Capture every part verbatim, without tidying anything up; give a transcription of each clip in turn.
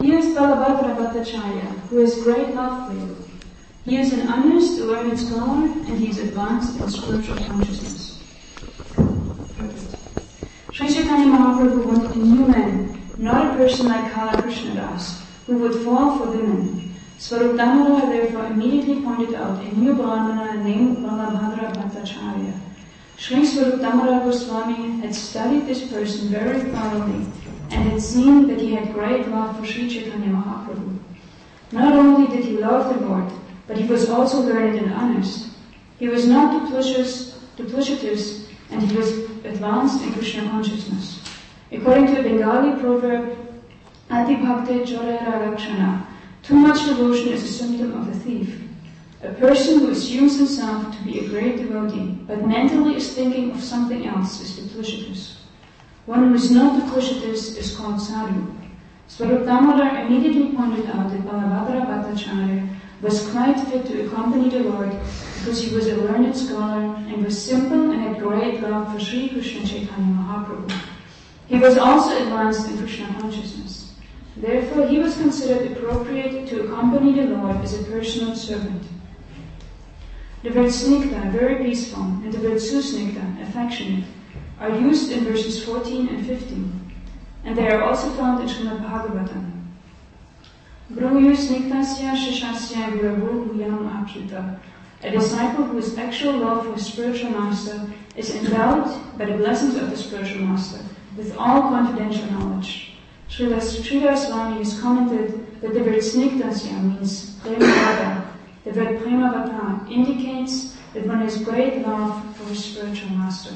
Here is Balabhadra Bhattacharya, who has great love for you. He is an honest, learned scholar, and he is advanced in spiritual consciousness. Perfect. Sri Chaitanya Mahaprabhu wanted a new man, not a person like Kala Krishnadas, who would fall for women. Swarup Damodar therefore immediately pointed out a new Brahmana named Balabhadra Bhattacharya. Sri Swarup Damodar Goswami had studied this person very thoroughly and had seen that he had great love for Sri Chaitanya Mahaprabhu. Not only did he love the Lord, but he was also learned and honest. He was not duplicitous, duplicitous and he was advanced in Krishna consciousness. According to a Bengali proverb, Ati Bhakte Chorera Lakshana, too much devotion is a symptom of a thief. A person who assumes himself to be a great devotee, but mentally is thinking of something else, is duplicitous. One who is not duplicitous is called sadhu. Swarup Damodar immediately pointed out that Balabhadra Bhattacharya was quite fit to accompany the Lord because he was a learned scholar and was simple and had great love for Sri Krishna Chaitanya Mahaprabhu. He was also advanced in Krishna consciousness. Therefore, he was considered appropriate to accompany the Lord as a personal servant. The word snigdha, very peaceful, and the word susnigdha, affectionate, are used in verses fourteen and fifteen, and they are also found in Srimad Bhagavatam. Bruyu snigdhasya shishasya guravu bhuyam apyuta. A disciple whose actual love for his spiritual master is endowed by the blessings of the spiritual master with all confidential knowledge. Srila Sridhar Swami has commented that the word snigdhasya means premavata. The word premavata indicates that one has great love for his spiritual master.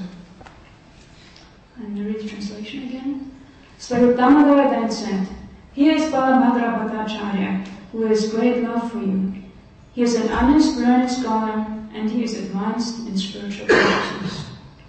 And I read the translation again. Swarup Damodar then said, "Here is Balabhadra Bhattacharya, who has great love for you. He is an honest, learned scholar, and he is advanced in spiritual consciousness."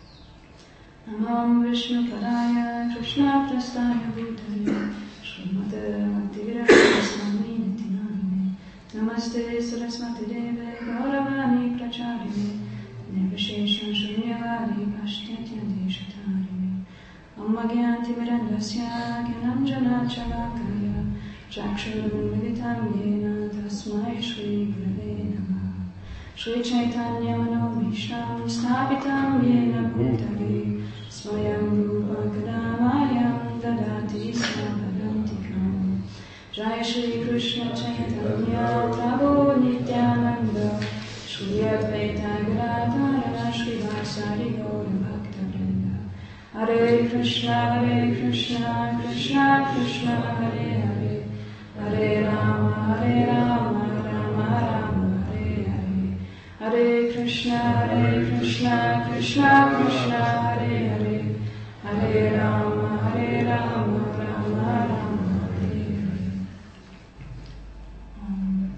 Namam Vishnu Padaya Krishna Prastaya Bhutale Srimate Bhaktivedanta Swami Nitinamine Namaste Saraswati Deve Gauravani Pracharine Nirvishesha Shunyavadi Pashtyatyante Shatarine Amma Gyanti Mirandasya Gyananjana Chalakaya Chakshurumilitam Yena Tasmai Shri Gurave Namah Shri Chaitanya Manobhisham Sthapitam Yena Bhutale Swayam Rupa Kadamayam Dadati Svadantikam Jai Shri Krishna Chaitanya Prabhu Nityananda Shri Advaita Gadadhara Shri Vasari Gaura Bhakta Hare Krishna, Hare Krishna, Krishna Krishna, Hare Hare, Hare Rama, Hare Rama, Rama Rama, Hare Hare, Hare Krishna, Hare Krishna, Krishna Krishna, Hare Hare, Hare Rama, Hare Rama, Rama Rama, Hare Hare. Um,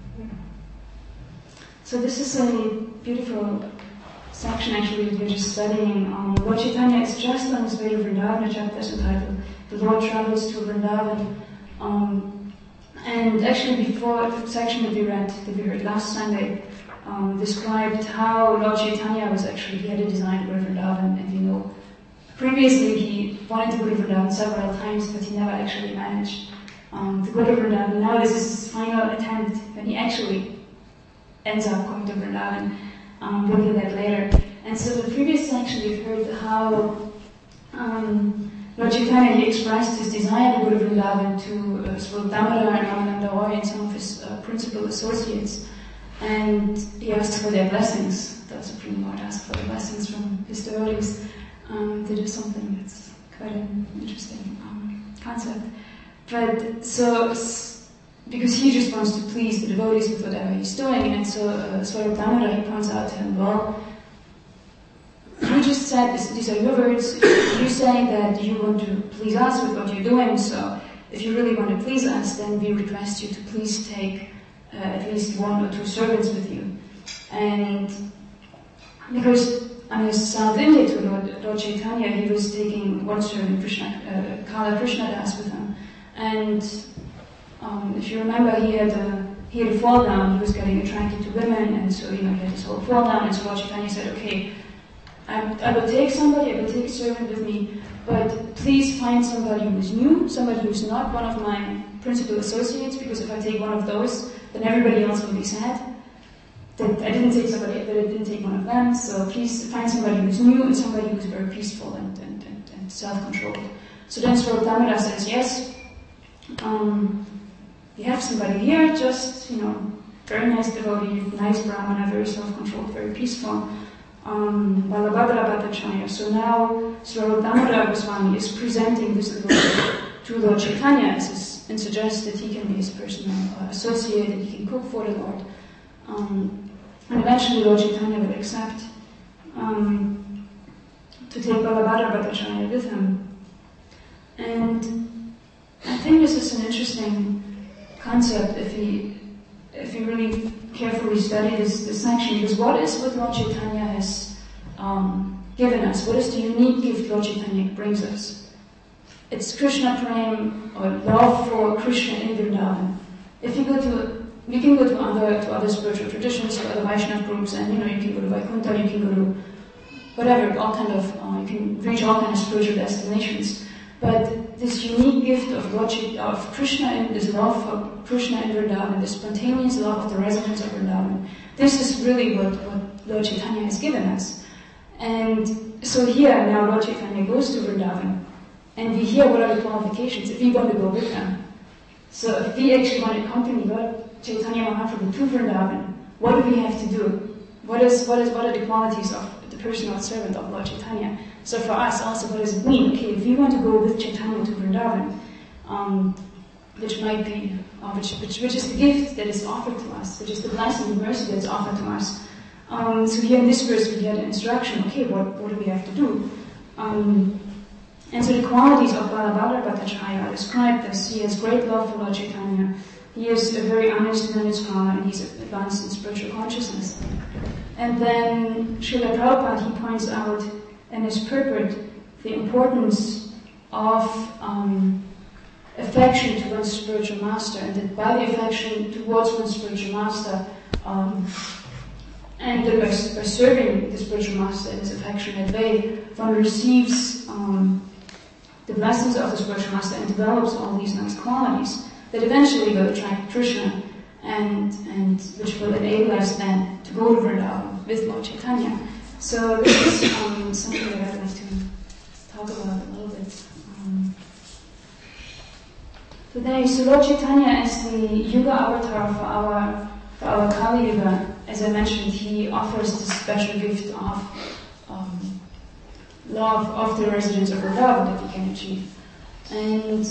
so this is a beautiful section actually that we're just studying. Um, Lord Chaitanya is just on his way to Vrindavan. The chapter is entitled "The Lord Travels to Vrindavan." Um, and actually before the section that we read, that we heard last Sunday, um, described how Lord Chaitanya was actually, he had a design to go to Vrindavan, and you know, previously he wanted to go to Vrindavan several times, but he never actually managed um, to go to Vrindavan. Now this is his final attempt when he actually ends up going to Vrindavan. Um, we'll do that later. And so the previous section we've heard how um, Lord Chaitanya, he expressed his desire to go to Vrindavan to uh, Swarup Damodar and Ramananda Roy and some of his uh, principal associates. And he asked for their blessings. The Supreme Lord asked for the blessings from his devotees um, to do something that's quite an interesting um, concept. But so, because he just wants to please the devotees with whatever he's doing, and so uh, Swarup Damodar, he points out to him, well, you just said, this, these are your words, you say that you want to please us with what you're doing, so if you really want to please us, then we request you to please take uh, at least one or two servants with you. And because on his South India to Lord, Lord Chaitanya, he was taking one servant, Krishna, uh, Kala Krishnadas, with him. And Um, if you remember, he had a, he had a fall down, he was getting attracted to women, and so, you know, he had this whole fall down, and so Lord Chaitanya said, okay, I, I will take somebody, I will take a servant with me, but please find somebody who's new, somebody who's not one of my principal associates, because if I take one of those, then everybody else will be sad that I didn't take somebody, that I didn't take one of them. So please find somebody who's new and somebody who's very peaceful and, and, and, and self-controlled. So then Swarup Damodar says, yes, um, we have somebody here, just, you know, very nice devotee, nice brahmana, very self-controlled, very peaceful. Um, Balabhadra Bhattacharya. So now Swarup Damodar Goswami is presenting this devotee to Lord Chaitanya as his, and suggests that he can be his personal uh, associate, and he can cook for the Lord. Um, and eventually Lord Chaitanya will accept um, to take Balabhadra Bhattacharya with him. And I think this is an interesting concept if he, if you really carefully study this, this section, because what is what Lord Chaitanya has um, given us? What is the unique gift Lord Chaitanya brings us? It's Krishna Prem, or love for Krishna in Vrindavan. If you go to You can go to other to other spiritual traditions, to other Vaishnava groups, and you know you can go to Vaikuntha, you can go to whatever, all kind of uh, you can reach all kind of spiritual destinations. But this unique gift of Lord of Krishna and this love for Krishna in Vrindavan, this spontaneous love of the residents of Vrindavan, this is really what, what Lord Chaitanya has given us. And so here now Lord Chaitanya goes to Vrindavan, and we hear what are the qualifications if we want to go with him. So if we actually want to accompany Lord Chaitanya Mahaprabhu to Vrindavan, what do we have to do? What is what is what are the qualities of the personal servant of Lord Chaitanya? So for us also, what does it mean? Okay, if we want to go with Chaitanya to Vrindavan, um, which might be uh, which, which which is the gift that is offered to us, which is the blessing and mercy that's offered to us. Um, so here in this verse we get an instruction. Okay, what what do we have to do? Um, and so the qualities of Balabhadra Bhattacharya are described as he has great love for Lord Chaitanya. He is a very honest and learned scholar, and he's advanced in spiritual consciousness. And then Srila Prabhupada, he points out in his purport the importance of um, affection to one's spiritual master, and that by the affection towards one's spiritual master, um, and that by, by serving the spiritual master in his affectionate way, one receives um, the blessings of the spiritual master and develops all these nice qualities that eventually will attract Krishna, and and which will enable us then to go to Vrindavan with Lord Chaitanya. So this is um, something that I'd like to talk about a little bit um, today. So Lord Chaitanya is the Yuga avatar for our for our Kali Yuga. As I mentioned, he offers this special gift of um, love of the residents of Vrindavan that we can achieve, and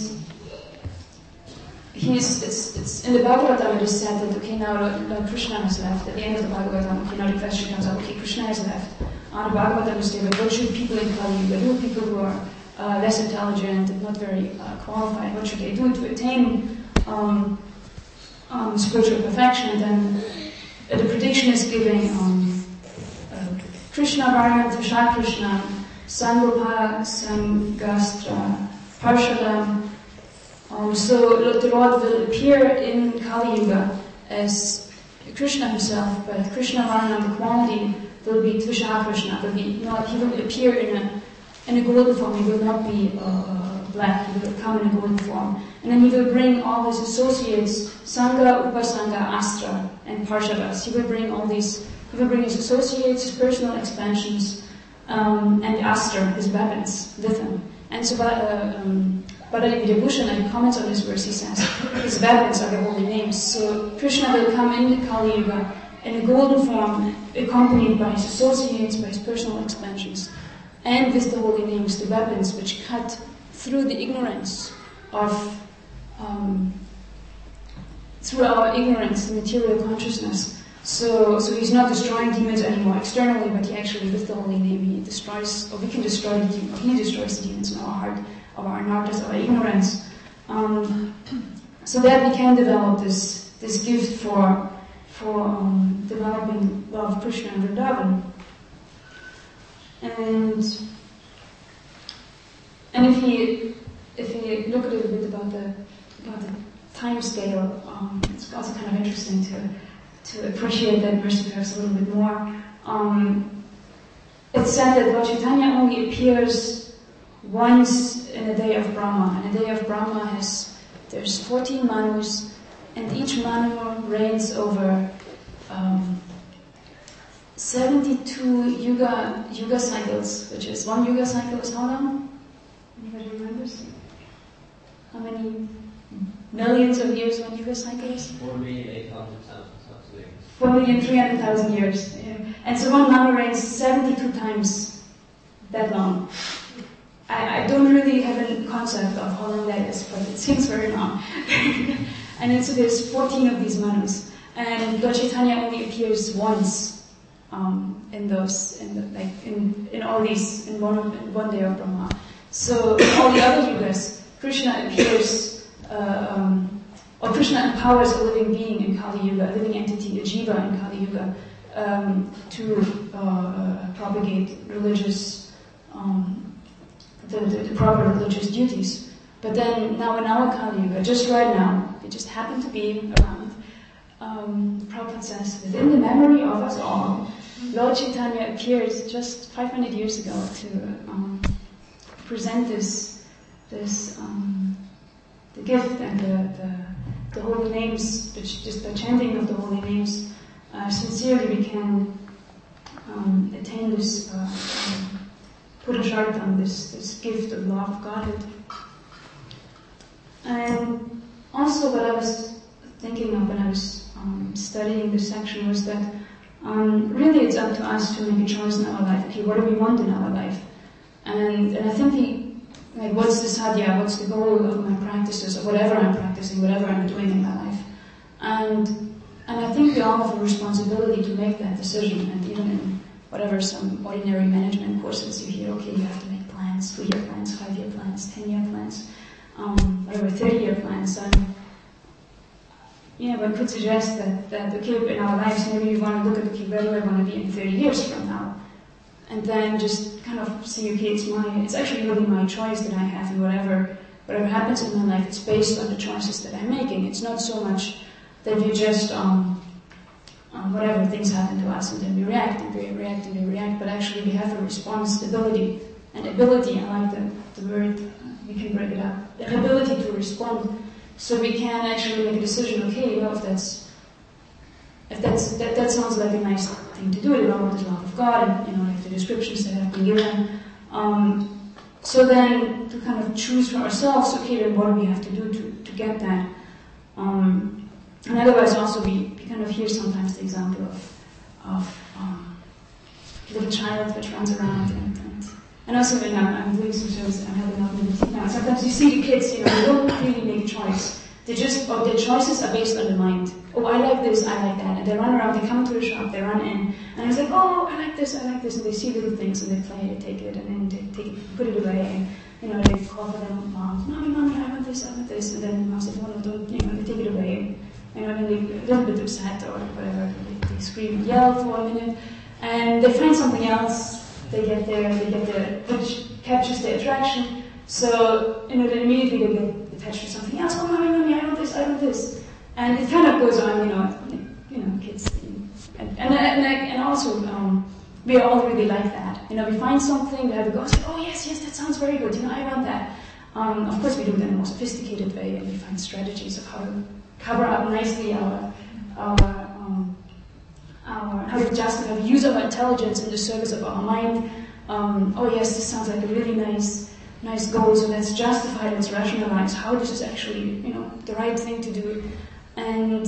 He's, it's, it's, in the Bhagavatam it is said that, okay, now Lord Krishna has left. At the end of the Bhagavatam, okay, now the question comes up, okay, Krishna has left. On the Bhagavatam is stated, what should people in Kali Yuga do? People who are uh, less intelligent and not very uh, qualified, what should they do to attain um, um, spiritual perfection? And then uh, the prediction is giving um, uh, Krishna Varna, Tasha Krishna, Sangopa, Sangastra, Parshadam. Um, so the Lord will appear in Kali Yuga as Krishna himself, but Krishna Varna, the quality, will be Tvisha Krishna. Will be not. He will appear in a in a golden form. He will not be uh, black. He will come in a golden form, and then he will bring all his associates, Sangha, Upasanga, Astra, and Parshadas. He will bring all these. He will bring his associates, his personal expansions, um, and Astra, his weapons, with him. And so, uh, um, Baladevi Vibhushan comments on this verse. He says, his weapons are the holy names. So Krishna will come in the Kali Yuga in a golden form, accompanied by his associates, by his personal expansions, and with the holy names, the weapons which cut through the ignorance of, um, through our ignorance, the material consciousness. So, so he's not destroying demons anymore externally, but he actually, with the holy name, he destroys, or we can destroy the demons, or he destroys the demons in our heart, of our knowledge, of our ignorance, um, so that we can develop this this gift for for um, developing love of Krishna and Vrindavan. And and if we if we look a little bit about the about the time scale, um, it's also kind of interesting to to appreciate that verse perhaps a little bit more. Um, it's said that Lord Chaitanya only appears once in a day of Brahma, and a day of Brahma has, there's fourteen manus, and each manu reigns over um, seventy-two yuga yuga cycles, which is one yuga cycle is how long? Anybody remembers? How many millions of years one yuga cycle is? Four million eight hundred thousand years. Four million three hundred thousand years. Yeah. And so one manu reigns seventy-two times that long. I, I don't really have a concept of how long that is, but it seems very long. And then so there's fourteen of these manus, and Lord Chaitanya only appears once um, in those, in the, like in, in all these, in one in one day of Brahma. So in all the other yugas, Krishna appears, uh, um, or Krishna empowers a living being in Kali Yuga, a living entity, a jiva in Kali Yuga, um, to uh, uh, propagate religious, um, the, the, the proper religious duties. But then now in our Kali Yuga, just right now, we just happen to be around. Um, Prabhupada says, within the memory of us all, Lord Chaitanya appeared just five hundred years ago to um, present this, this um, the gift and the, the, the holy names, which just by chanting of the holy names, uh, sincerely we can um, attain this, uh, um, Purushartham, this, this gift of love of Godhead. And also what I was thinking of when I was um, studying this section was that um, really it's up to us to make a choice in our life. Okay, what do we want in our life? And, and I think the, like, what's the sadhya, what's the goal of my practices, or whatever I'm practicing, whatever I'm doing in my life. And, and I think we all have a responsibility to make that decision, and even in whatever some ordinary management courses you hear, okay, you have to make plans, three-year plans, five-year plans, ten-year plans. Um, whatever, thirty-year plans. And, you know, one could suggest that, that, okay, in our lives, maybe we want to look at, okay, where do I want to be in thirty years from now? And then just kind of see, okay, it's my, it's actually really my choice that I have, and whatever, whatever happens in my life, it's based on the choices that I'm making. It's not so much that we just, um, um, whatever things happen to us, and then we react, and we react, and we react, but actually we have a responsibility. And ability, I like the, the word, we can break it up, the ability to respond, so we can actually make a decision, okay, you know, if that's, if that's, that, that sounds like a nice thing to do, along with the love of God, and, you know, like the descriptions that have been given. Um, so then, to kind of choose for ourselves, okay, then what do we have to do to, to get that? Um, and otherwise also we, we kind of hear sometimes the example of, of um, a little child which runs around and, and And also when I'm, I'm doing some shows, I'm helping out in the boutique now, sometimes you see the kids, you know, they don't really make a choice. They just, or their choices are based on the mind. Oh, I like this, I like that. And they run around, they come to a shop, they run in, and it's like, oh, I like this, I like this. And they see little things, and they play, they take it, and then they take it, put it away, and, you know, they call for them, mom, mommy, mommy, I want this, I want this. And then mom says, no, no, don't, you know, they take it away. And, you know, and they a little bit upset or whatever. They, they scream and yell for a minute, and they find something else. They get there, they get there, which captures their attraction. So, you know, then immediately they get attached to something else. Oh, mommy, mommy, I want this, I want this. And it kind of goes on, you know, you know, kids. And, and, and, and also, um, we all really like that. You know, we find something, we have a go, say, oh, yes, yes, that sounds very good. You know, I want that. Um, of course, we do it in a more sophisticated way, and we find strategies of how to cover up nicely our, our, um, Our, how to just have use of our intelligence in the service of our mind. Um, oh yes, this sounds like a really nice, nice goal. So let's justify, let's rationalize how this is actually, you know, the right thing to do. And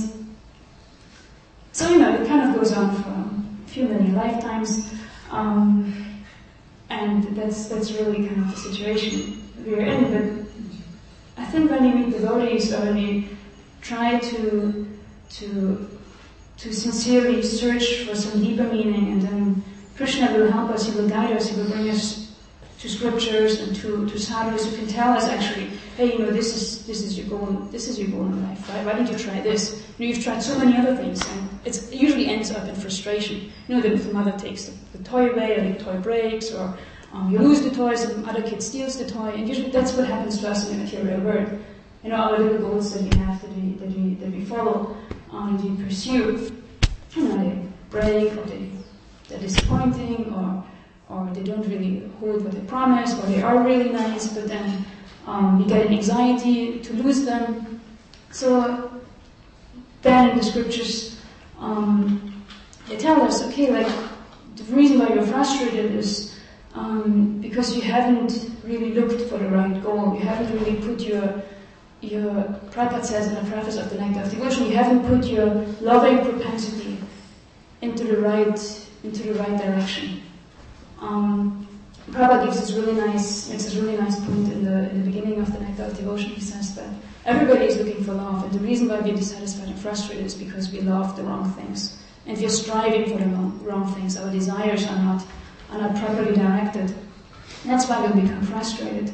so, you know, it kind of goes on for a few many lifetimes. Um, and that's that's really kind of the situation we're in. But I think when we meet devotees, or when we try to to to sincerely search for some deeper meaning, and then Krishna will help us, He will guide us, He will bring us to scriptures and to, to sadhus who can tell us actually, hey, you know, this is this is your goal, this is your goal in life, right? Why don't you try this? You know, you've tried so many other things, and it's, it usually ends up in frustration. You know, that if the mother takes the, the toy away, or the toy breaks, or um, you lose the toy, some other kid steals the toy, and usually that's what happens to us in the material world. You know, our little goals that we have, that we that we that we follow, um, we pursue, you know, they break, or they, they're disappointing, or or they don't really hold what they promise, or they are really nice, but then um, you get an anxiety to lose them. So then the scriptures, um, they tell us, okay, like the reason why you're frustrated is um, because you haven't really looked for the right goal. You haven't really put your, your Prabhupada says in the preface of the Nectar of Devotion, you haven't put your loving propensity into the right, into the right direction. Um, Prabhupada gives this really nice, makes this really nice point in the, in the beginning of the Nectar of Devotion. He says that everybody is looking for love, and the reason why we're dissatisfied and frustrated is because we love the wrong things. And we're striving for the wrong, wrong things. Our desires are not, are not properly directed. That's why we become frustrated.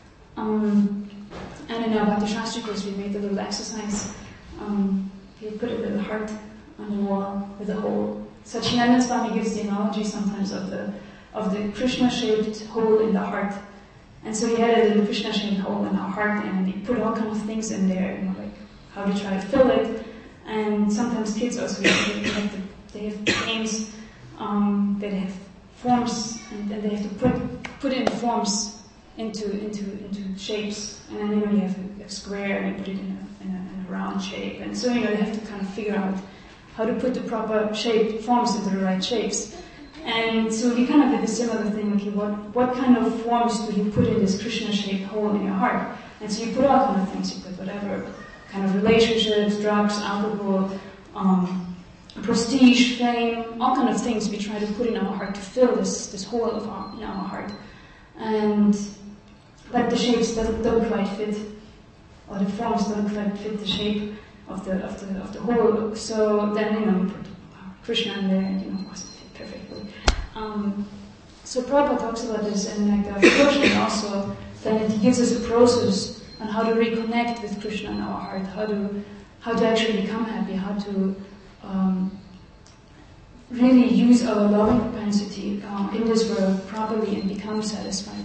Um, and in our Bhakti Shastri course, we made a little exercise. Um, we put a little heart on the wall with a hole. Satchidananda Swami gives the analogy sometimes of the of the Krishna-shaped hole in the heart. And so he had a little Krishna-shaped hole in our heart, and he put all kinds of things in there, you know, like how to try to fill it. And sometimes kids also they have, to, they have games um, that have forms, and, and they have to put put in forms into into into shapes. And then you know you have a, a square, and you put it in a, in, a, in a round shape. And so you know they have to kind of figure out how to put the proper shape forms into the right shapes. And so he kind of did a similar thing, okay, what, what kind of forms do you put in this Krishna-shaped hole in your heart? And so you put all kind of things, you put whatever kind of relationships, drugs, alcohol, um, prestige, fame, all kind of things we try to put in our heart to fill this, this hole of our, in our heart. And, but the shapes don't, don't quite fit, or the forms don't quite fit the shape of the, of the, of the hole. So then, you know, we put Krishna in there, and, you know, it wasn't perfectly. Um, so Prabhupada talks about this in Nectar of Devotion also, that he gives us a process on how to reconnect with Krishna in our heart, how to how to actually become happy, how to um, really use our loving propensity um, in this world properly and become satisfied.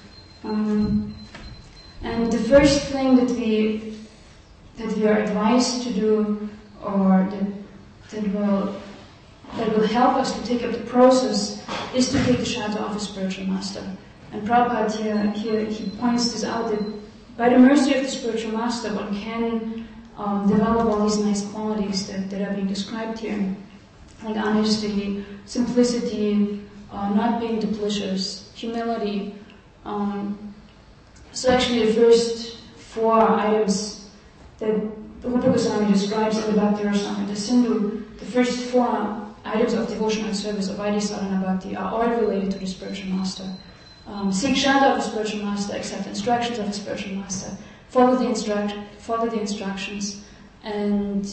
Um, and the first thing that we that we are advised to do, or that that will that will help us to take up the process, is to take the shadow of a spiritual master. And Prabhupada here, here he points this out, that by the mercy of the spiritual master, one can um, develop all these nice qualities that, that are being described here, like honesty, simplicity, uh, not being duplicitous, humility. Um, so actually the first four items that Rupa Goswami describes in the Bhakti Rasamrita Sindhu, the first four items of devotional service of Vaidhi Bhakti are all related to the spiritual master. Um, seek shelter of the spiritual master, accept instructions of the spiritual master, follow the instruct, follow the instructions, and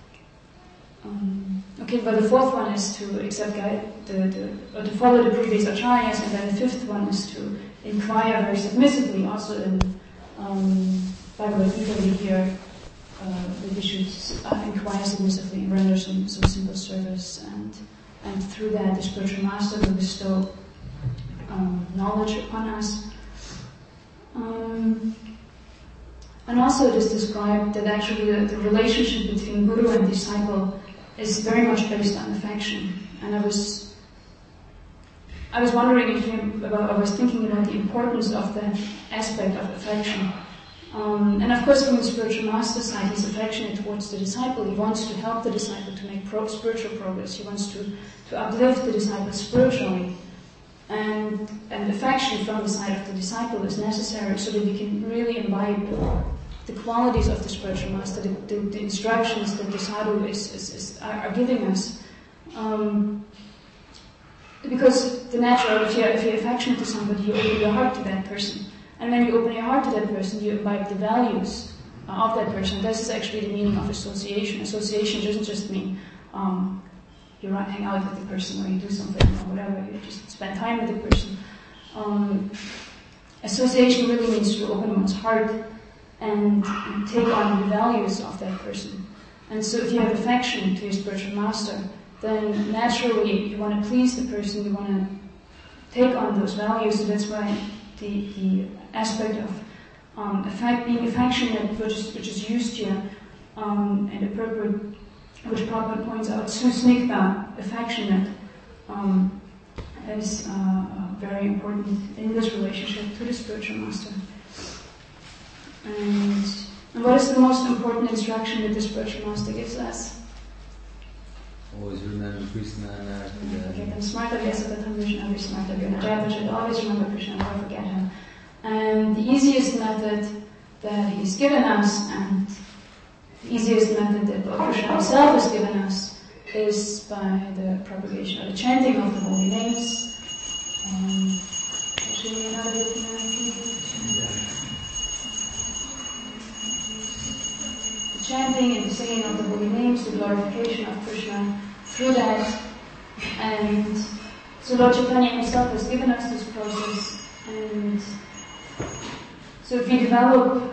um, okay. But the fourth one is to accept guide, the, the or to follow the previous acharyas, and then the fifth one is to inquire very submissively. Also in um, Bhagavad Gita we hear uh, that we should uh, inquire submissively and render some, some simple service, and and through that the spiritual master will bestow Um, knowledge upon us. Um, and also it is described that actually the, the relationship between guru and disciple is very much based on affection. And I was I was wondering if you, about, I was thinking about the importance of that aspect of affection. Um, and of course from the spiritual master side, he's affectionate towards the disciple. He wants to help the disciple to make pro- spiritual progress. He wants to, to uplift the disciple spiritually. And, and affection from the side of the disciple is necessary so that we can really imbibe the qualities of the spiritual master, the, the, the instructions that the sadhu is, is, is, are giving us. Um, because the natural, if you're, if you're affectionate to somebody, you open your heart to that person. And when you open your heart to that person, you imbibe the values uh, of that person. This is actually the meaning of association. Association doesn't just mean um, you hang out with the person or you do something or whatever, you just spend time with the person. Um, association really means to open one's heart and, and take on the values of that person. And so if you have affection to your spiritual master, then naturally you want to please the person, you want to take on those values. So that's why the, the aspect of um, affect, being affectionate, which is, which is used here, um, and appropriate, which Prabhupada points out, susnigdha, affectionate, um, is uh, very important in this relationship to the spiritual master. And, and what is the most important instruction that the spiritual master gives us? Always remember Krishna and Okay, then smarta vyasatatam Krishna, be smarta vyana. We should always remember Krishna, never forget him. And the easiest method that he's given us, and the easiest method that Lord Krishna himself has given us, is by the propagation or the chanting of the holy names. Um, actually, another the chanting and the singing of the holy names, the glorification of Krishna through that. And so Lord Chaitanya himself has given us this process. And so if we develop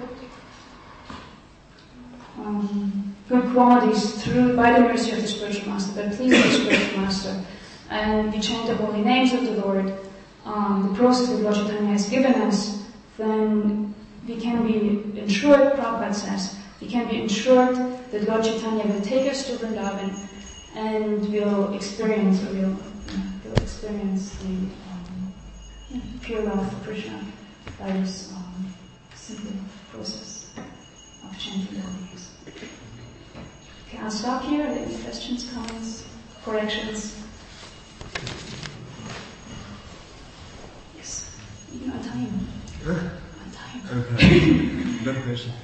um, good qualities through, by the mercy of the spiritual master, by pleasing the spiritual master, and we chant the holy names of the Lord, um, the process that Lord Chaitanya has given us, then we can be ensured, Prabhupada says, we can be ensured that Lord Chaitanya will take us to Vrindavan and we'll experience, or we'll, we'll experience the um, pure love for Krishna by this um, simple process of chanting the holy names. Okay, I'll stop here. Are there any questions, comments, corrections? Yes. You're on time. On time. Okay. No question.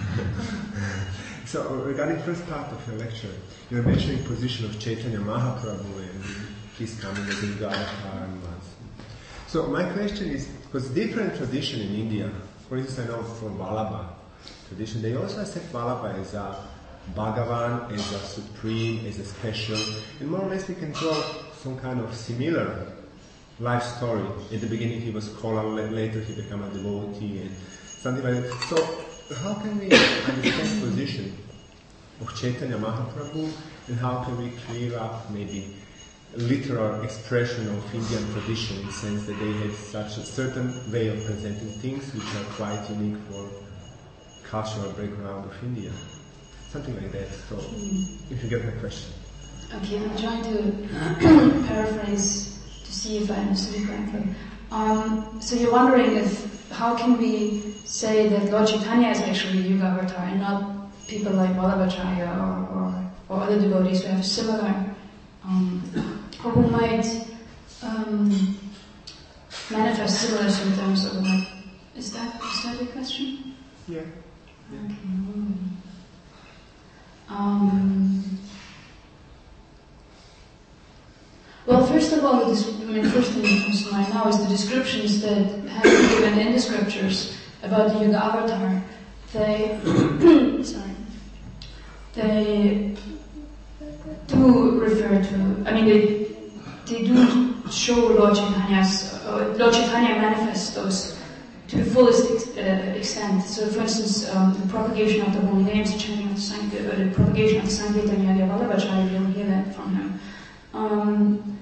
So, regarding first part of your lecture, you were mentioning position of Chaitanya Mahaprabhu and his coming as a avatar and once. So, my question is, because different tradition in India, for instance, I know from Vallabha tradition, they also accept Vallabha as a Bhagavan, as a supreme, as a special, and more or less we can draw some kind of similar life story. At the beginning he was Kola, later he became a devotee, and something like that. So, how can we understand position of Chaitanya Mahaprabhu, and how can we clear up maybe a literal expression of Indian tradition in the sense that they have such a certain way of presenting things which are quite unique for cultural background of India? Something like that. So, mm. if you get my question. Okay, I'm trying to paraphrase to see if I understood it correctly. Um, so you're wondering if, how can we say that Lord Chaitanya is actually a Yuga avatar and not people like Vallabhacharya or, or, or other devotees who have similar, um, or who might um, manifest similar symptoms or like, is that, is that the question? Yeah. yeah. Okay. Um, well, first of all, the, I mean, first thing that comes to mind now is the descriptions that have been given in the scriptures about the Yuga avatar. They, sorry, they do refer to, I mean, they, they do show Lord Chaitanya's, uh, Lord Chaitanya manifests those to the fullest ex- uh, extent. So, for instance, um, the propagation of the holy names, the chanting of the Sankirtan, uh, the propagation of the Sankirtan Yadya Vallabhacharya, you'll hear that from him. Um,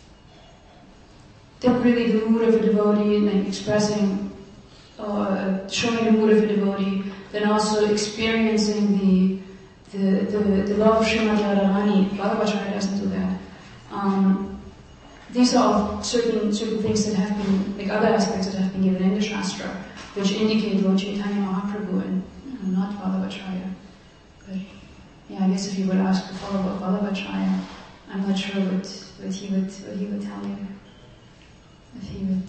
then really the mood of a devotee, like expressing, uh, showing the mood of a devotee, then also experiencing the the the, the love of Srimati Radharani. Vallabhacharya doesn't do that. Um, these are all certain certain things that have been, like other aspects that have been given in the Shastra, which indicate Lord Chaitanya Mahaprabhu and you know, not Vallabhacharya. But yeah, I guess if you would ask the follow about Vallabhacharya, I'm not sure what, what he would what he would tell you. If he would,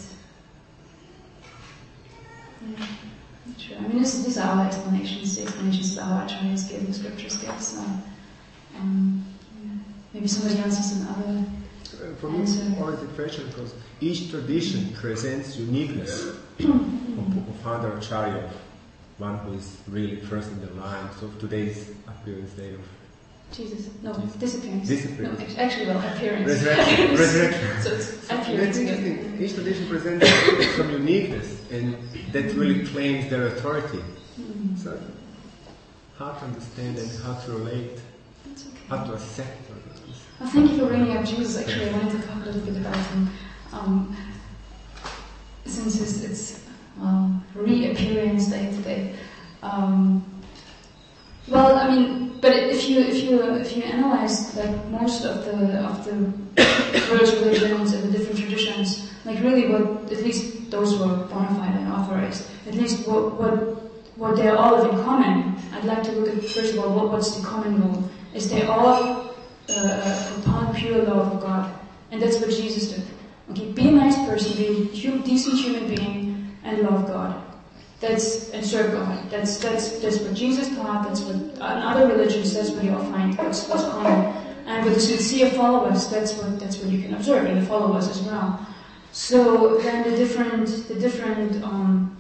yeah, not sure. I mean, this, these are our explanations, the explanations that our acharyas give, the scriptures give. So, um, yeah. Maybe somebody else has another. For me, it's always a question because each tradition presents uniqueness of, of other acharya, one who is really first in the line. So today's appearance day of Jesus, no, disappearance. Disappearance. No, actually, well, appearance. Resurrection. Resurrection. So it's appearance. It's interesting. Each tradition presents some uniqueness, and that really claims their authority. Mm-hmm. So, how to understand and how to relate, That's okay. how to accept. Well, thank you for bringing up Jesus. Actually, I wanted to talk a little bit about him. Um, since it's, it's well, reappearance day today. Um, well, I mean, but if you if you if you analyze like most of the of the world's religions and the different traditions, like really what at least those who are bona fide and authorized, at least what what what they all have in common. I'd like to look at first of all what, what's the common rule. Is they all uh, upon pure love of God, and that's what Jesus did. Okay, be a nice person, be a hum, decent human being, and love God. That's and serve God. That's that's that's what Jesus taught. That's what in other religions. That's what you'll find. What's what's common. And with the sincere followers, that's what that's what you can observe in the followers as well. So then the different the different um,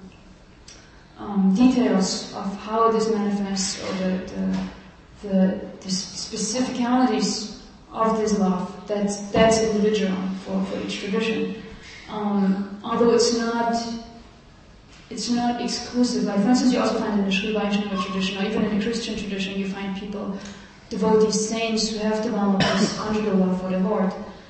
um, details of how this manifests, or the the, the, the specificalities of this love, that's that's individual for, for each tradition. Um, although it's not it's not exclusive. Like for instance, you also find in the Sri Vaishnava tradition, or even in the Christian tradition, you find people, devotees, saints who have developed this conjugal love for the Lord.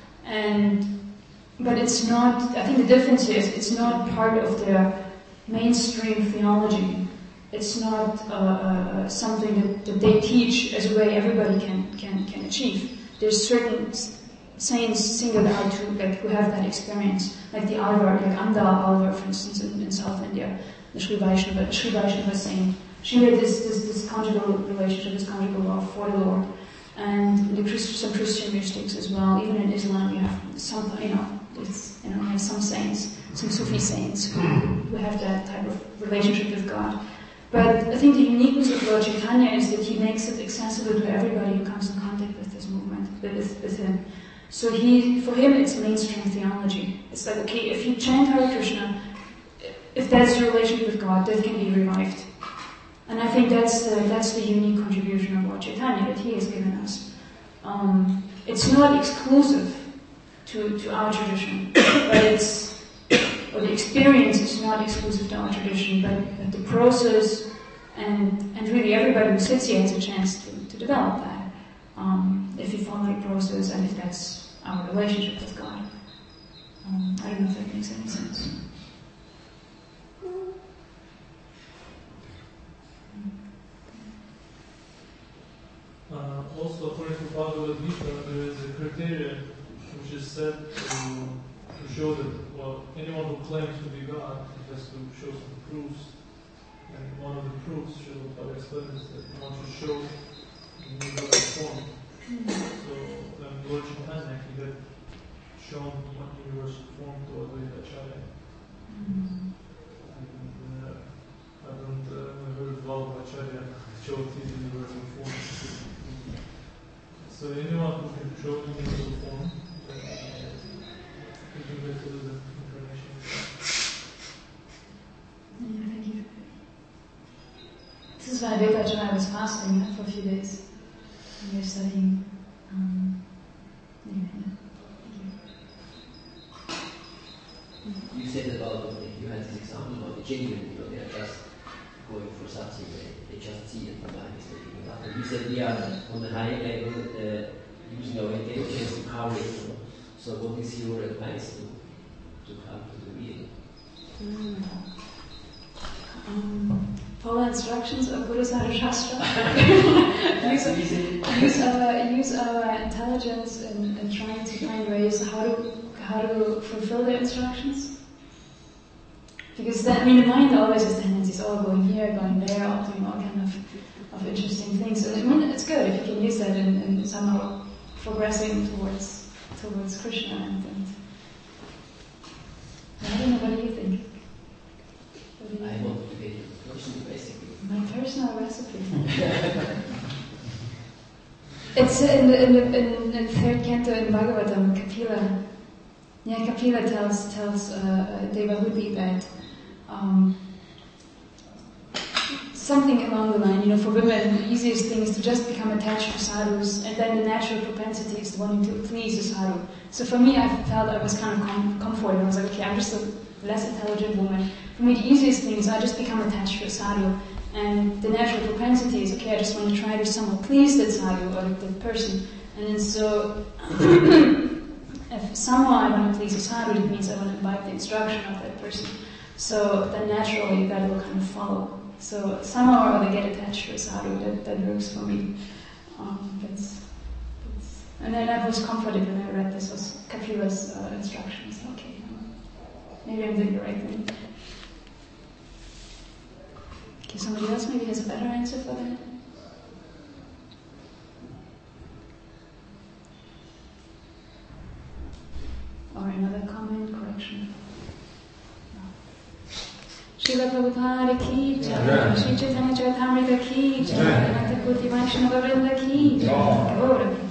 And but it's not. I think the difference is it's not part of their mainstream theology. It's not uh, uh, something that, that they teach as a way everybody can can can achieve. There's certain saints singled out who, like, who have that experience, like the Alvar, like Andal Alvar, for instance, in, in South India, the Sri Vaishnava, Sri Vaishnava saint. She had this, this, this conjugal relationship, this conjugal love for the Lord. And the Christ, some Christian mystics as well. Even in Islam, you have some, you know, it's, you know, you have some saints, some Sufi saints who, who have that type of relationship with God. But I think the uniqueness of Lord Chaitanya is that he makes it accessible to everybody who comes in contact with this movement, with, with him. So he, for him, it's mainstream theology. It's like, okay, if you chant Hare Krishna, if that's your relationship with God, that can be revived. And I think that's the, that's the unique contribution of Lord Chaitanya that he has given us. Um, it's not exclusive to, to our tradition, but it's, or the experience is not exclusive to our tradition, but, but the process, and, and really everybody who sits here has a chance to, to develop that. Um, if you follow the process, and if that's our relationship with God. Um, I don't know if that makes any sense. Uh, also, according to Bhagavad Gita, there is a criteria which is set to, to show that, well, anyone who claims to be God has to show some proofs. And one of the proofs, Srila Prabhupada explains, is that one should show universal form. So, um, Lord Chaitanya, he had shown one universal form to Advaita Acharya. Mm-hmm. And uh, I don't uh, never heard Vallabha Acharya show his universal form. So anyone who can show universal form, then you can get to the information. Yeah, thank you. This is why Advaita Acharya was fasting yeah, for a few days. We were studying. Um, yeah, yeah. You said about, you had this example about the genuine, you know, they are just going for something, they, they just see it, the mind is making it up. And you said we are on the higher level uh, using our intelligence to cover it. You know? So what is your advice to, to come to the real? Mm. Um, follow instructions of Buddha's Shastra. use, use, our, use our intelligence in, in trying to find ways how to how to fulfill the instructions. Because that, I mean, the mind always has tendencies, oh, going here, going there, all doing all kind of, of interesting things. So I mean, it's good if you can use that in, in somehow progressing towards towards Krishna. And, and I don't know, what do you think? What do you I think? want to get your personal recipe. My personal recipe. It's in the, in the in, in third canto in Bhagavatam, Kapila. Yeah, Kapila tells tells uh, Devahuti that um, something along the line, you know, for women, the easiest thing is to just become attached to sadhus, and then the natural propensity is wanting to please the sadhu. So for me, I felt I was kind of com- comforted. I was like, okay, I'm just a less intelligent woman. For me, the easiest thing is I just become attached to a sadhu, and the natural propensity is, okay, I just want to try to somewhat please that sadhu or that person. And then so, if somehow I want to please a sadhu, it means I want to imbibe the instruction of that person. So then naturally that will kind of follow. So somehow or other get attached to a sadhu, that, that works for me. Um, that's, that's, and then I was comforted when I read this was Kapila's uh, instructions. Okay, um, maybe I'm doing the right thing. Okay, somebody else maybe has a better answer for that? Or another comment, correction? Srila Prabhupada ki jai, Shri Chaitanya Charitamrita ki jai, Ananta Koti Vaishnava Vrinda ki jai, Gaura